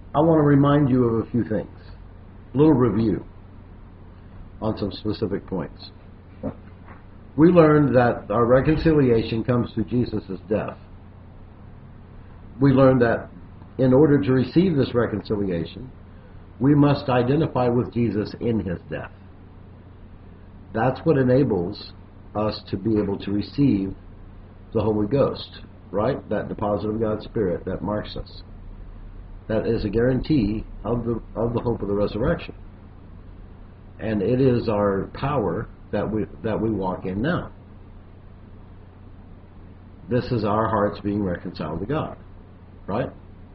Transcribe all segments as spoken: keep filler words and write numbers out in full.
I want to remind you of a few things. A little review on some specific points. We learned that our reconciliation comes through Jesus' death. We learned that in order to receive this reconciliation, we must identify with Jesus in his death. That's what enables us to be able to receive the Holy Ghost, right? That deposit of God's Spirit that marks us. That is a guarantee of the of the hope of the resurrection. And it is our power that we that we walk in now. This is our hearts being reconciled to God, right?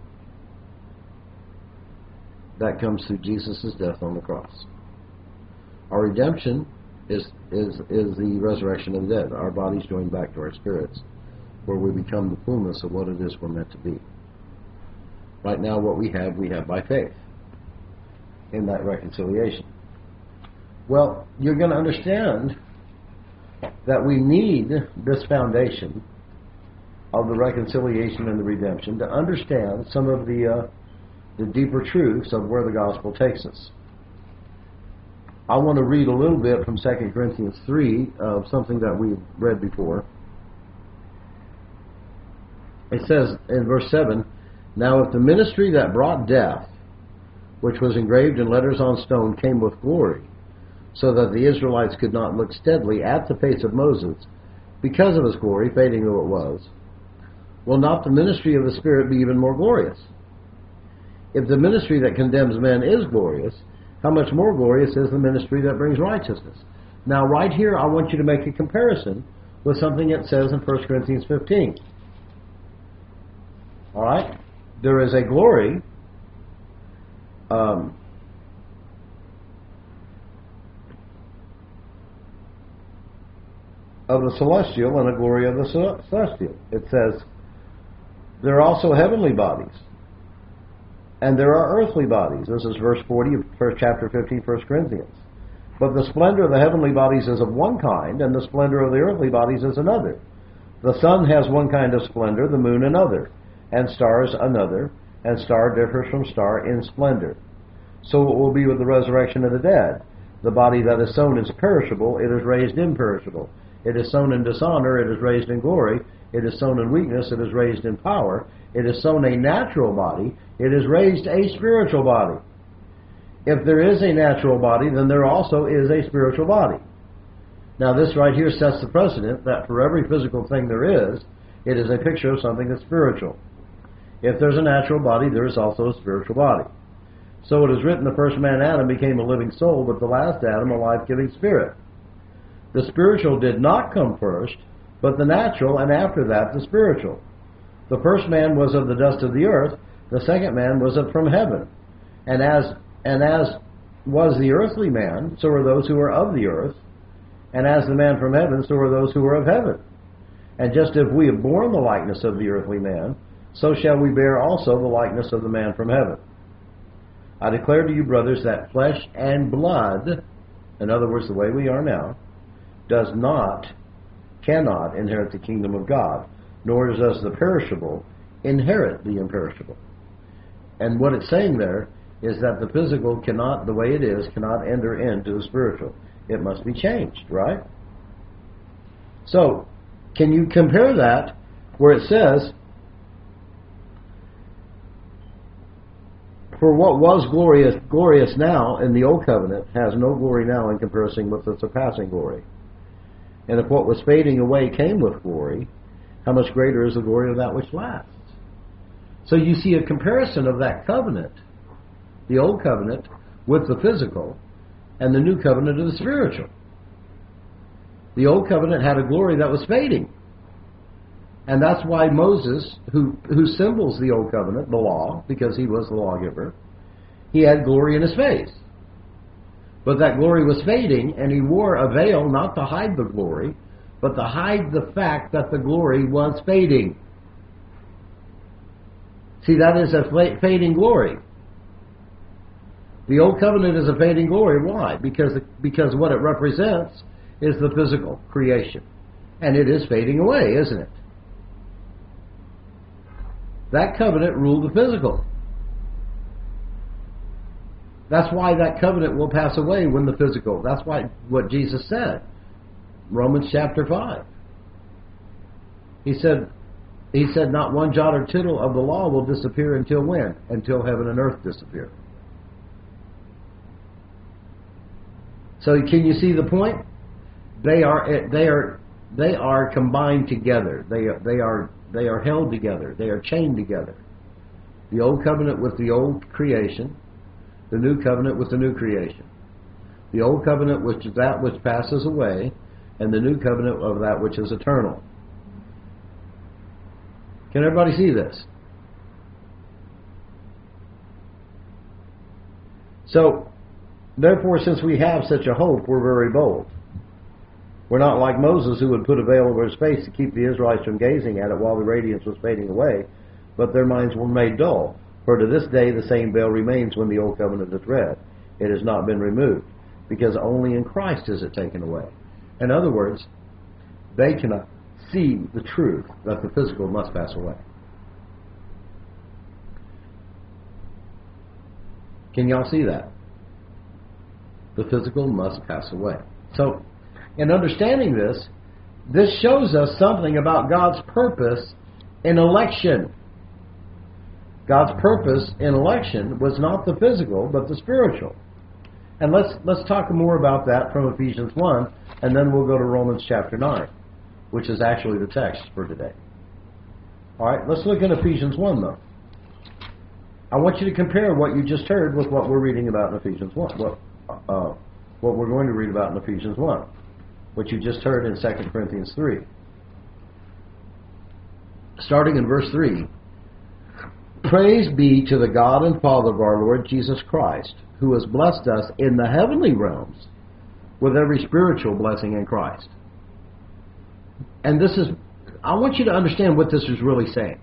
That comes through Jesus' death on the cross. Our redemption is is is the resurrection of the dead. Our bodies joined back to our spirits, where we become the fullness of what it is we're meant to be. Right now, what we have, we have by faith in that reconciliation. Well, you're going to understand that we need this foundation of the reconciliation and the redemption to understand some of the uh, the deeper truths of where the gospel takes us. I want to read a little bit from Second Corinthians three of something that we've read before. It says in verse seven, "Now if the ministry that brought death, which was engraved in letters on stone, came with glory, so that the Israelites could not look steadily at the face of Moses, because of his glory, fading though it was, will not the ministry of the Spirit be even more glorious? If the ministry that condemns men is glorious, how much more glorious is the ministry that brings righteousness?" Now right here I want you to make a comparison with something it says in First Corinthians fifteen. Alright? There is a glory um, of the celestial and a glory of the celestial. It says, there are also heavenly bodies, and there are earthly bodies. This is verse forty of first chapter fifteen, First Corinthians. "But the splendor of the heavenly bodies is of one kind, and the splendor of the earthly bodies is another. The sun has one kind of splendor, the moon another, and stars another, and star differs from star in splendor. So it will be with the resurrection of the dead. The body that is sown is perishable, it is raised imperishable. It is sown in dishonor, it is raised in glory. It is sown in weakness, it is raised in power. It is sown a natural body, it is raised a spiritual body. If there is a natural body, then there also is a spiritual body." Now this right here sets the precedent that for every physical thing there is, it is a picture of something that's spiritual. If there's a natural body, there is also a spiritual body. "So it is written, the first man Adam became a living soul, but the last Adam a life-giving spirit. The spiritual did not come first, but the natural, and after that the spiritual. The first man was of the dust of the earth, the second man was of from heaven. And as and as was the earthly man, so are those who are of the earth. And as the man from heaven, so are those who are of heaven. And just as we have borne the likeness of the earthly man, so shall we bear also the likeness of the man from heaven. I declare to you, brothers, that flesh and blood," in other words, the way we are now, "does not, cannot inherit the kingdom of God, nor does the perishable inherit the imperishable." And what it's saying there is that the physical cannot, the way it is, cannot enter into the spiritual. It must be changed, right? So, can you compare that where it says, "For what was glorious glorious now in the old covenant has no glory now in comparison with the surpassing glory. And if what was fading away came with glory, how much greater is the glory of that which lasts?" So you see a comparison of that covenant, the old covenant, with the physical, and the new covenant of the spiritual. The old covenant had a glory that was fading. And that's why Moses, who, who symbols the old covenant, the law, because he was the lawgiver, he had glory in his face. But that glory was fading, and he wore a veil not to hide the glory, but to hide the fact that the glory was fading. See, that is a fading glory. The old covenant is a fading glory. Why? Because, because what it represents is the physical creation. And it is fading away, isn't it? That covenant ruled the physical. That's why that covenant will pass away when the physical. That's why what Jesus said. Romans chapter five. He said, he said, not one jot or tittle of the law will disappear until when? Until heaven and earth disappear. So can you see the point? They are they are they are combined together. They are they are they are held together. They are chained together. The old covenant with the old creation, the new covenant with the new creation. The old covenant which is that which passes away, and the new covenant of that which is eternal. Can everybody see this? So, therefore, since we have such a hope, we're very bold. We're not like Moses, who would put a veil over his face to keep the Israelites from gazing at it while the radiance was fading away, but their minds were made dull. For to this day the same veil remains when the old covenant is read. It has not been removed, because only in Christ is it taken away. In other words, they cannot see the truth that the physical must pass away. Can y'all see that? The physical must pass away. So, in understanding this, this shows us something about God's purpose in election. God's purpose in election was not the physical, but the spiritual. And let's let's talk more about that from Ephesians one, and then we'll go to Romans chapter nine, which is actually the text for today. All right, let's look at Ephesians one, though. I want you to compare what you just heard with what we're reading about in Ephesians one. What, uh, what we're going to read about in Ephesians one, what you just heard in Second Corinthians three. Starting in verse three. Praise be to the God and Father of our Lord Jesus Christ, who has blessed us in the heavenly realms with every spiritual blessing in Christ. And this is, I want you to understand what this is really saying.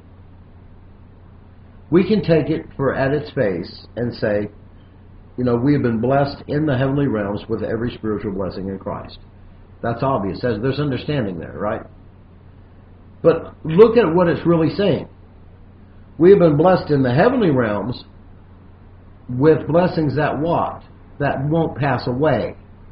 We can take it for at its face and say, you know, we have been blessed in the heavenly realms with every spiritual blessing in Christ. That's obvious. There's understanding there, right? But look at what it's really saying. We have been blessed in the heavenly realms with blessings that what? That won't pass away.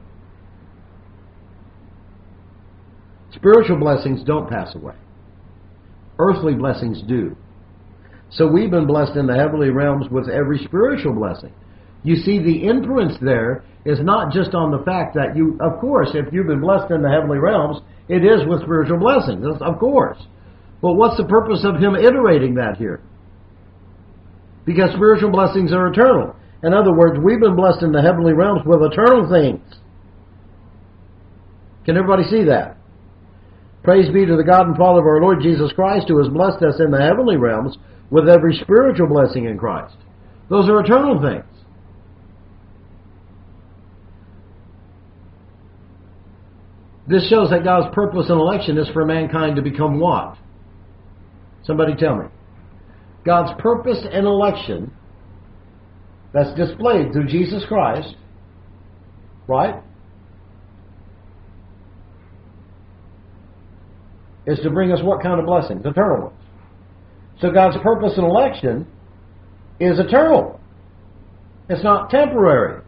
Spiritual blessings don't pass away. Earthly blessings do. So we've been blessed in the heavenly realms with every spiritual blessing. You see, the inference there is not just on the fact that you, of course, if you've been blessed in the heavenly realms, it is with spiritual blessings, of course. But what's the purpose of him iterating that here? Because spiritual blessings are eternal. In other words, we've been blessed in the heavenly realms with eternal things. Can everybody see that? Praise be to the God and Father of our Lord Jesus Christ, who has blessed us in the heavenly realms with every spiritual blessing in Christ. Those are eternal things. This shows that God's purpose in election is for mankind to become what? Somebody tell me. God's purpose in election, that's displayed through Jesus Christ, right, is to bring us what kind of blessings? Eternal ones. So God's purpose in election is eternal. It's not temporary.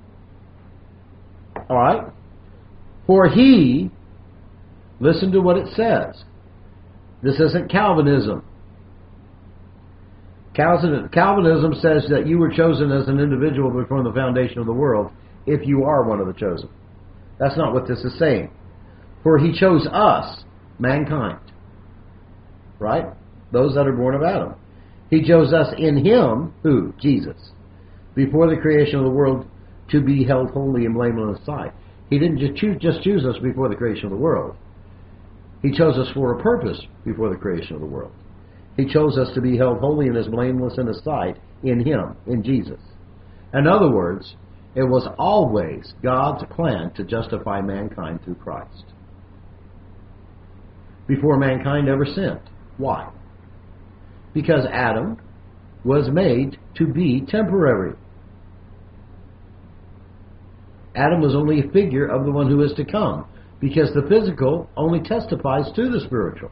All right? For he, listen to what it says. This isn't Calvinism. Calvinism says that you were chosen as an individual before the foundation of the world if you are one of the chosen. That's not what this is saying. For he chose us, mankind. Right? Those that are born of Adam. He chose us in him, who? Jesus. Before the creation of the world to be held holy and blameless in his sight. He didn't just choose, just choose us before the creation of the world. He chose us for a purpose before the creation of the world. He chose us to be held holy and as blameless in his sight in him, in Jesus. In other words, it was always God's plan to justify mankind through Christ. Before mankind ever sinned. Why? Because Adam was made to be temporary. Adam was only a figure of the one who is to come, because the physical only testifies to the spiritual.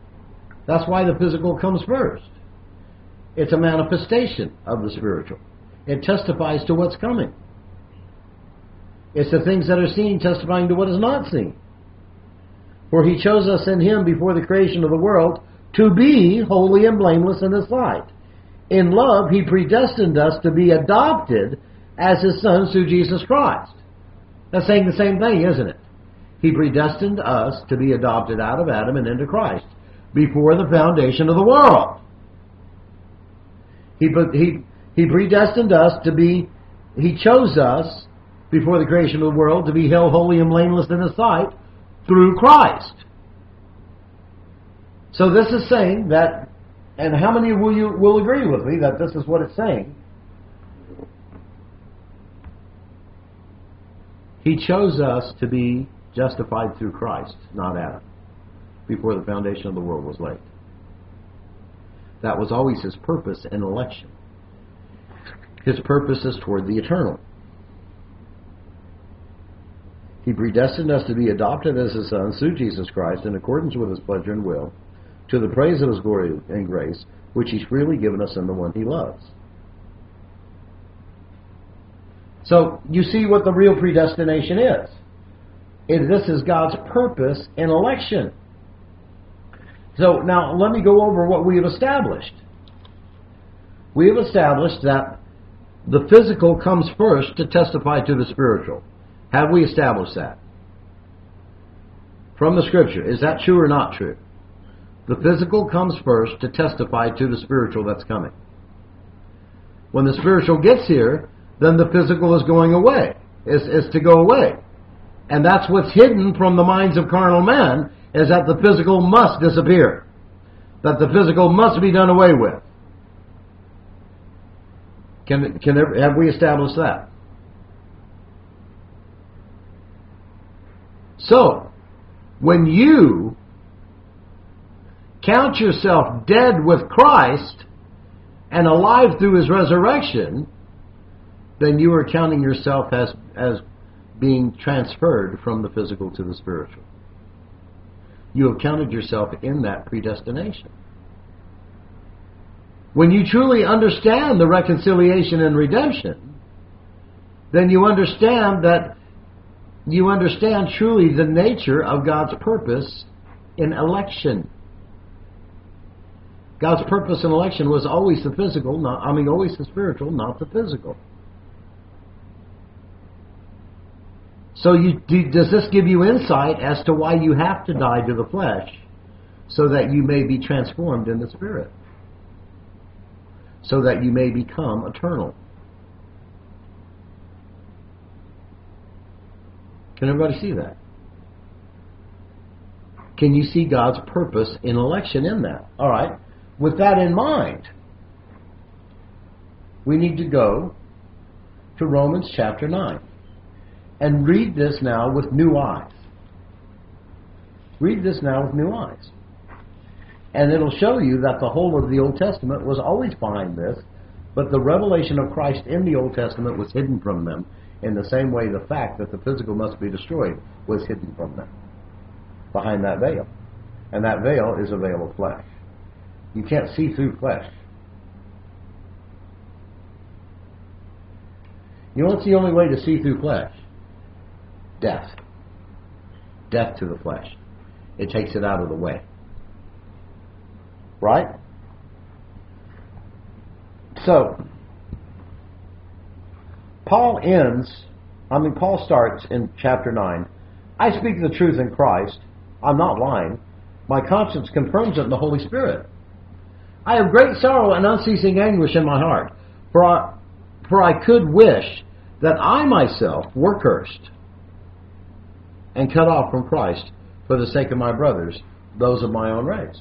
That's why the physical comes first. It's a manifestation of the spiritual. It testifies to what's coming. It's the things that are seen testifying to what is not seen. For he chose us in him before the creation of the world to be holy and blameless in his sight. In love, he predestined us to be adopted as his sons through Jesus Christ. That's saying the same thing, isn't it? He predestined us to be adopted out of Adam and into Christ before the foundation of the world. He, he, he predestined us to be, he chose us before the creation of the world to be held holy and blameless in his sight through Christ. So this is saying that, and how many will you will agree with me that this is what it's saying? He chose us to be justified through Christ, not Adam, before the foundation of the world was laid. That was always his purpose in election. His purpose is toward the eternal. He predestined us to be adopted as his sons through Jesus Christ in accordance with his pleasure and will, to the praise of his glory and grace, which he's freely given us in the one he loves. So, you see what the real predestination is. It, this is God's purpose in election. So, now, let me go over what we have established. We have established that the physical comes first to testify to the spiritual. Have we established that? From the Scripture. Is that true or not true? The physical comes first to testify to the spiritual that's coming. When the spiritual gets here, then the physical is going away. Is, is to go away. And that's what's hidden from the minds of carnal men, is that the physical must disappear. That the physical must be done away with. Can, can there, have we established that? So, when you count yourself dead with Christ and alive through his resurrection, then you are counting yourself as, as being transferred from the physical to the spiritual. You have counted yourself in that predestination. When you truly understand the reconciliation and redemption, then you understand that you understand truly the nature of God's purpose in election. God's purpose in election was always the physical, not, I mean always the spiritual, not the physical. So you, do, does this give you insight as to why you have to die to the flesh so that you may be transformed in the spirit? So that you may become eternal. Can everybody see that? Can you see God's purpose in election in that? All right. With that in mind, we need to go to Romans chapter nine and read this now with new eyes. Read this now with new eyes. And it'll show you that the whole of the Old Testament was always behind this, but the revelation of Christ in the Old Testament was hidden from them, in the same way the fact that the physical must be destroyed was hidden from them, behind that veil. And that veil is a veil of flesh. You can't see through flesh. You know what's the only way to see through flesh? Death. Death to the flesh. It takes it out of the way. Right? So, Paul ends, I mean, Paul starts in chapter nine. I speak the truth in Christ. I'm not lying. My conscience confirms it in the Holy Spirit. I have great sorrow and unceasing anguish in my heart, for I, for I could wish that I myself were cursed and cut off from Christ for the sake of my brothers, those of my own race.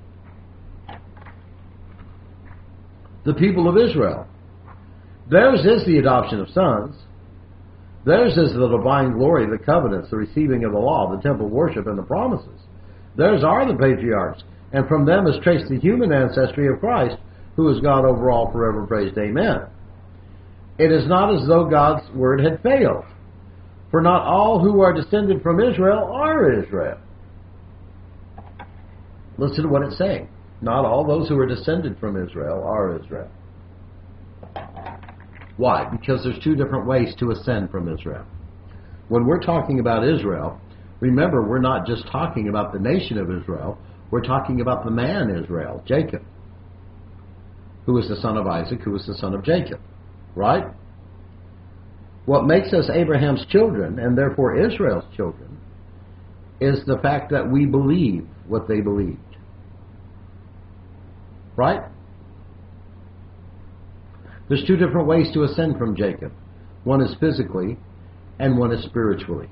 The people of Israel. Theirs is the adoption of sons. Theirs is the divine glory, the covenants, the receiving of the law, the temple worship, and the promises. Theirs are the patriarchs, and from them is traced the human ancestry of Christ, who is God over all, forever praised. Amen. It is not as though God's word had failed, for not all who are descended from Israel are Israel. Listen to what it's saying. Not all those who are descended from Israel are Israel. Why? Because there's two different ways to ascend from Israel. When we're talking about Israel, remember, we're not just talking about the nation of Israel. We're talking about the man Israel, Jacob, who was the son of Isaac, who was the son of Jacob. Right? What makes us Abraham's children, and therefore Israel's children, is the fact that we believe what they believed. Right? There's two different ways to ascend from Jacob. One is physically, and one is spiritually.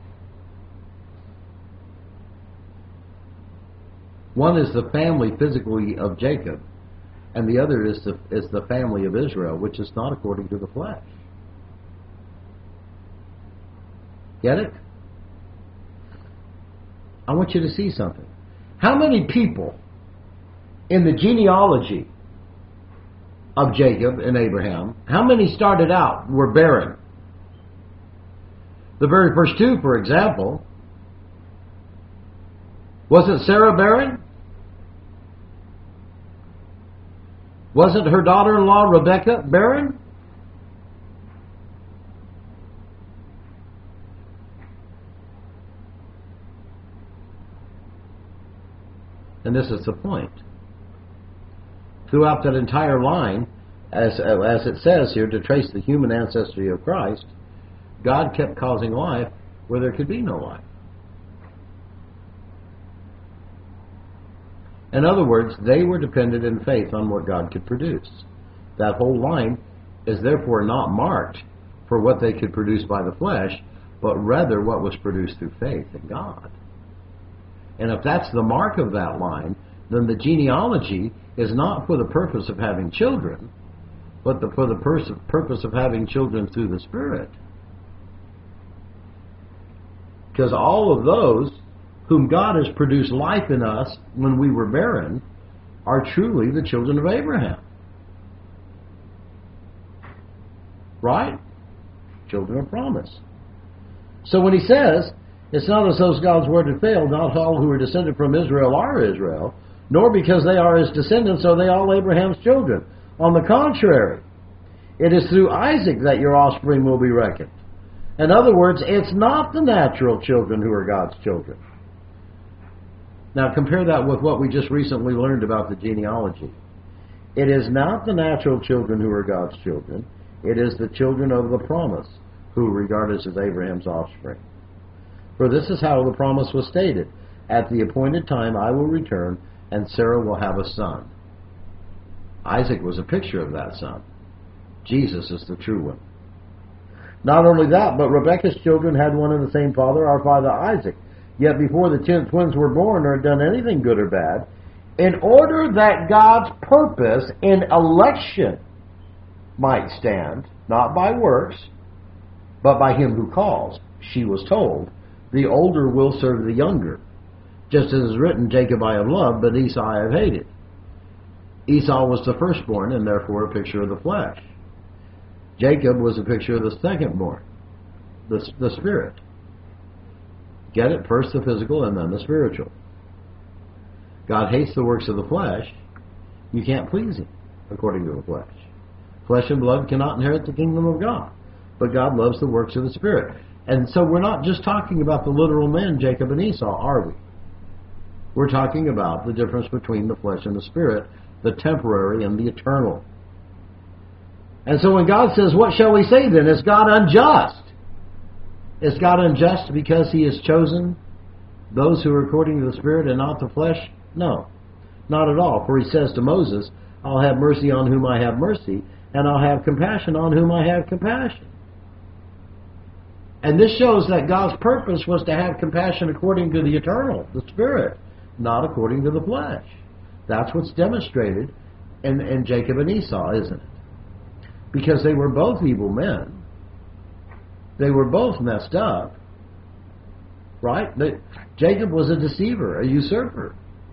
One is the family physically of Jacob, and the other is the, is the family of Israel, which is not according to the flesh. Get it? I want you to see something. How many people in the genealogy of Jacob and Abraham, how many started out were barren? The very first two, for example. Wasn't Sarah barren? Wasn't her daughter-in-law Rebecca barren? And this is the point. Throughout that entire line, as, as it says here, to trace the human ancestry of Christ, God kept causing life where there could be no life. In other words, they were dependent in faith on what God could produce. That whole line is therefore not marked for what they could produce by the flesh, but rather what was produced through faith in God. And if that's the mark of that line, then the genealogy is not for the purpose of having children, but the, for the pers- purpose of having children through the Spirit. Because all of those whom God has produced life in us when we were barren are truly the children of Abraham. Right? Children of promise. So when he says, it's not as though God's word had failed, not all who are descended from Israel are Israel, nor because they are his descendants are they all Abraham's children. On the contrary, it is through Isaac that your offspring will be reckoned. In other words, it's not the natural children who are God's children. Now compare that with what we just recently learned about the genealogy. It is not the natural children who are God's children. It is the children of the promise who are regarded as Abraham's offspring. For this is how the promise was stated. At the appointed time I will return, and Sarah will have a son. Isaac was a picture of that son. Jesus is the true one. Not only that, but Rebekah's children had one and the same father, our father Isaac. Yet before the ten twins were born or had done anything good or bad, in order that God's purpose in election might stand, not by works, but by him who calls, she was told, the older will serve the younger. Just as is written, Jacob I have loved, but Esau I have hated. Esau was the firstborn, and therefore a picture of the flesh. Jacob was a picture of the secondborn, the, the spirit. Get it? First the physical and then the spiritual. God hates the works of the flesh. You can't please him according to the flesh. Flesh and blood cannot inherit the kingdom of God. But God loves the works of the Spirit. And so we're not just talking about the literal men, Jacob and Esau, are we? We're talking about the difference between the flesh and the spirit, the temporary and the eternal. And so when God says, what shall we say then? Is God unjust? Is God unjust because he has chosen those who are according to the Spirit and not the flesh? No, not at all. For he says to Moses, I'll have mercy on whom I have mercy, and I'll have compassion on whom I have compassion. And this shows that God's purpose was to have compassion according to the eternal, the Spirit, not according to the flesh. That's what's demonstrated in, in Jacob and Esau, isn't it? Because they were both evil men. They were both messed up. Right? They, Jacob was a deceiver, a usurper.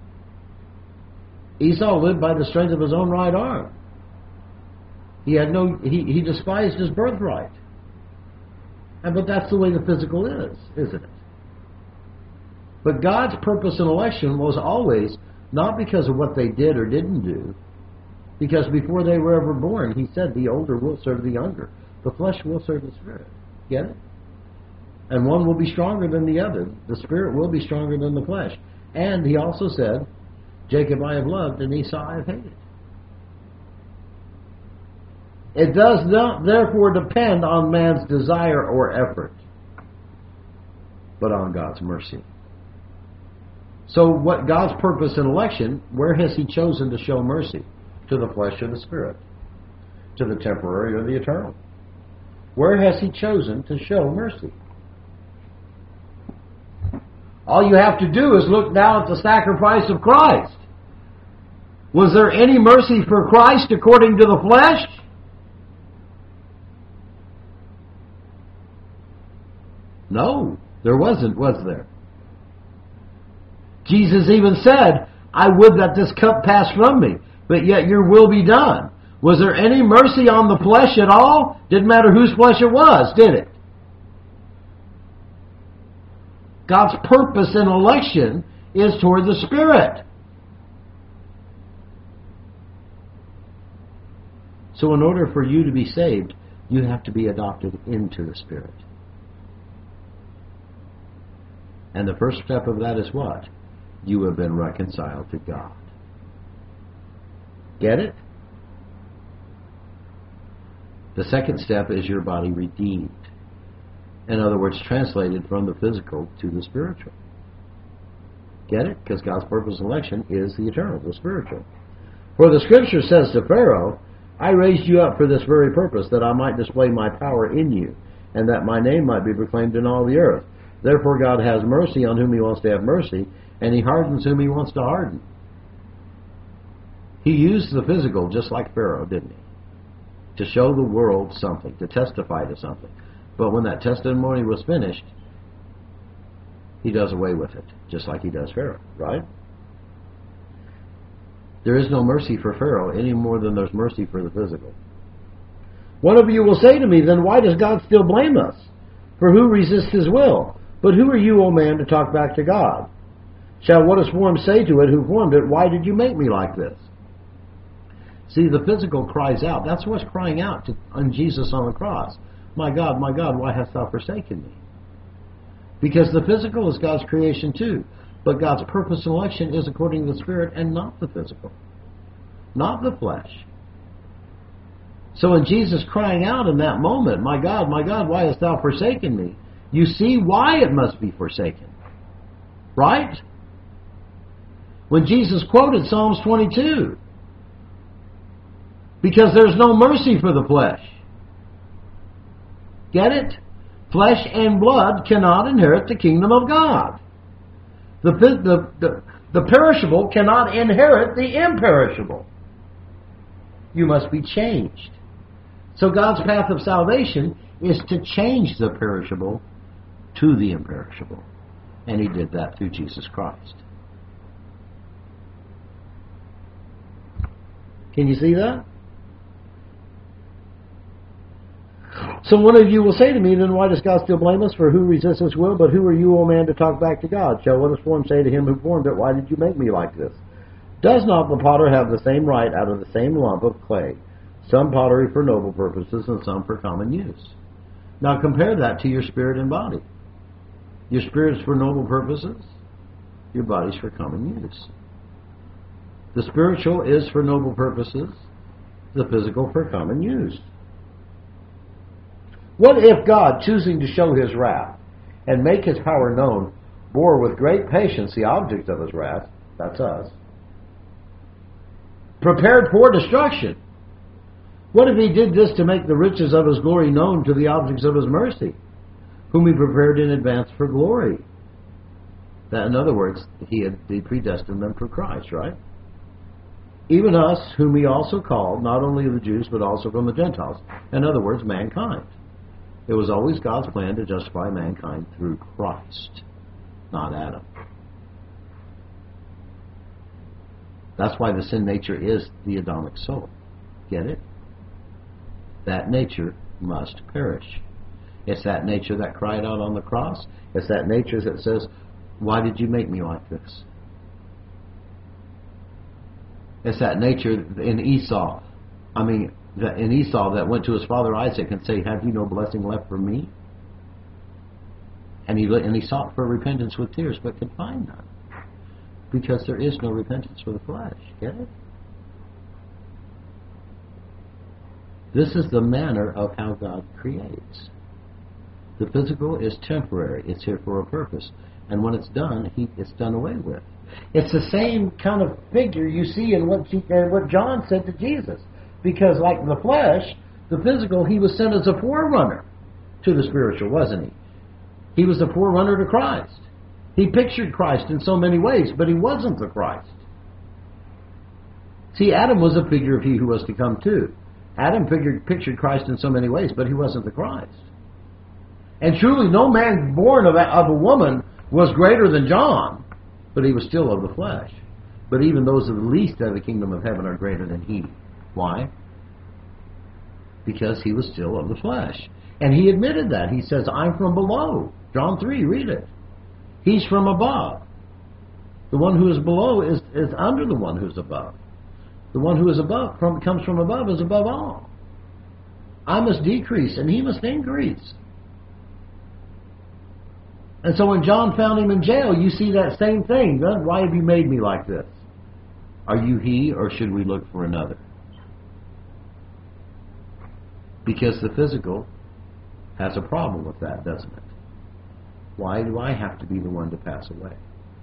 Esau lived by the strength of his own right arm. He had no he, he despised his birthright. And but that's the way the physical is, isn't it? But God's purpose in election was always not because of what they did or didn't do, Because before they were ever born, he said the older will serve the younger. The flesh will serve the spirit. Get it? And one will be stronger than the other. The spirit will be stronger than the flesh. And he also said, Jacob I have loved and Esau I have hated. It does not therefore depend on man's desire or effort, but on God's mercy. So what God's purpose in election, where has he chosen to show mercy? To the flesh or the spirit? To the temporary or the eternal? Where has he chosen to show mercy? All you have to do is look now at the sacrifice of Christ. Was there any mercy for Christ according to the flesh? No, there wasn't, was there? Jesus even said, I would that this cup pass from me, but yet your will be done. Was there any mercy on the flesh at all? Didn't matter whose flesh it was, did it? God's purpose in election is toward the Spirit. So in order for you to be saved, you have to be adopted into the Spirit. And the first step of that is what? You have been reconciled to God. Get it? The second step is your body redeemed. In other words, translated from the physical to the spiritual. Get it? Because God's purpose in election is the eternal, the spiritual. For the Scripture says to Pharaoh, I raised you up for this very purpose, that I might display my power in you, and that my name might be proclaimed in all the earth. Therefore God has mercy on whom he wants to have mercy, and he hardens whom he wants to harden. He used the physical just like Pharaoh, didn't he? To show the world something, to testify to something. But when that testimony was finished, he does away with it, just like he does Pharaoh, right? There is no mercy for Pharaoh any more than there's mercy for the physical. One of you will say to me, then why does God still blame us? For who resists his will? But who are you, O man, to talk back to God? Shall what is formed say to it, who formed it, why did you make me like this? See, the physical cries out. That's what's crying out to, on Jesus on the cross. My God, my God, why hast thou forsaken me? Because the physical is God's creation too. But God's purpose and election is according to the Spirit and not the physical. Not the flesh. So in Jesus crying out in that moment, my God, my God, why hast thou forsaken me? You see why it must be forsaken. Right? When Jesus quoted Psalms twenty-two. Because there's no mercy for the flesh. Get it? Flesh and blood cannot inherit the kingdom of God. The, the, the, the perishable cannot inherit the imperishable. You must be changed. So God's path of salvation is to change the perishable to the imperishable. And he did that through Jesus Christ. Can you see that? So one of you will say to me, then why does God still blame us? For who resists his will? But who are you, O man, to talk back to God? Shall what is formed say to him who formed it, why did you make me like this? Does not the potter have the same right out of the same lump of clay? Some pottery for noble purposes and some for common use. Now compare that to your spirit and body. Your spirit's for noble purposes. Your body's for common use. The spiritual is for noble purposes. The physical for common use. What if God, choosing to show his wrath and make his power known, bore with great patience the object of his wrath, that's us, prepared for destruction? What if he did this to make the riches of his glory known to the objects of his mercy, whom he prepared in advance for glory? That, in other words, he had he predestined them for Christ, right? Even us, whom he also called, not only the Jews, but also from the Gentiles. In other words, mankind. It was always God's plan to justify mankind through Christ, not Adam. That's why the sin nature is the Adamic soul. Get it? That nature must perish. It's that nature that cried out on the cross. It's that nature that says, why did you make me like this? It's that nature in Esau. I mean, that in Esau that went to his father Isaac and say, "Have you no blessing left for me?" And he and he sought for repentance with tears, but could find none, because there is no repentance for the flesh. Get it? This is the manner of how God creates. The physical is temporary. It's here for a purpose. And when it's done, he, it's done away with. It's the same kind of figure you see in what, she, uh, what John said to Jesus. Because like the flesh, the physical, he was sent as a forerunner to the spiritual, wasn't he? He was the forerunner to Christ. He pictured Christ in so many ways, but he wasn't the Christ. See, Adam was a figure of he who was to come too. Adam figured, pictured Christ in so many ways, but he wasn't the Christ. And truly, no man born of a, of a woman was greater than John, but he was still of the flesh. But even those of the least of the kingdom of heaven are greater than he. Why? Because he was still of the flesh. And he admitted that. He says, "I'm from below." John three, read it. He's from above. The one who is below is, is under the one who's above. The one who is above from, comes from above is above all. I must decrease and he must increase. And so when John found him in jail, you see that same thing. Why have you made me like this? Are you he, or should we look for another? Because the physical has a problem with that, doesn't it? Why do I have to be the one to pass away?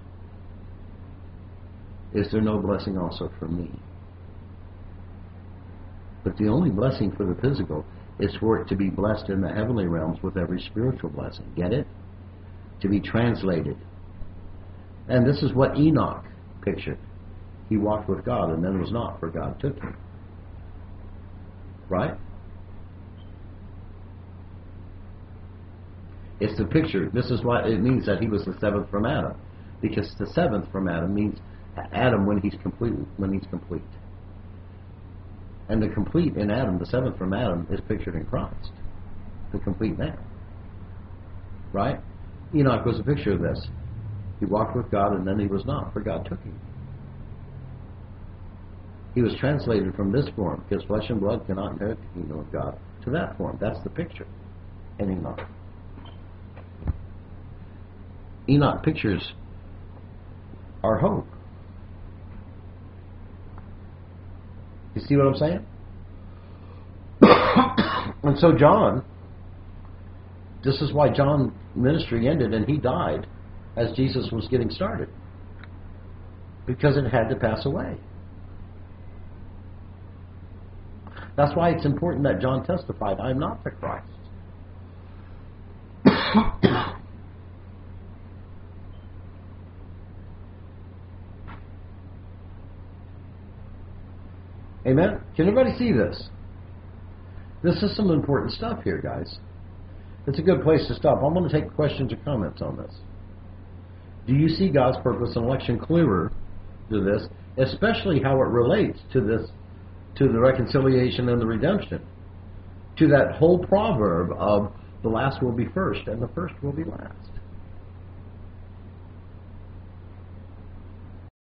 Is there no blessing also for me? But the only blessing for the physical is for it to be blessed in the heavenly realms with every spiritual blessing. Get it? To be translated. And this is what Enoch pictured. He walked with God and then was not, for God took him. Right? It's the picture. This is what it means that he was the seventh from Adam. Because the seventh from Adam means Adam when he's complete. When he's complete. And the complete in Adam, the seventh from Adam, is pictured in Christ. The complete man. Right? Enoch was a picture of this. He walked with God and then he was not, for God took him. He was translated from this form, because flesh and blood cannot inherit the kingdom of God, to that form. That's the picture in Enoch. Enoch pictures our hope. You see what I'm saying? And so John, this is why John's ministry ended and he died as Jesus was getting started. Because it had to pass away. That's why it's important that John testified, "I'm not the Christ." Amen? Can everybody see this? This is some important stuff here, guys. It's a good place to stop. I'm going to take questions or comments on this. Do you see God's purpose and election clearer to this, especially how it relates to this, to the reconciliation and the redemption, to that whole proverb of the last will be first and the first will be last?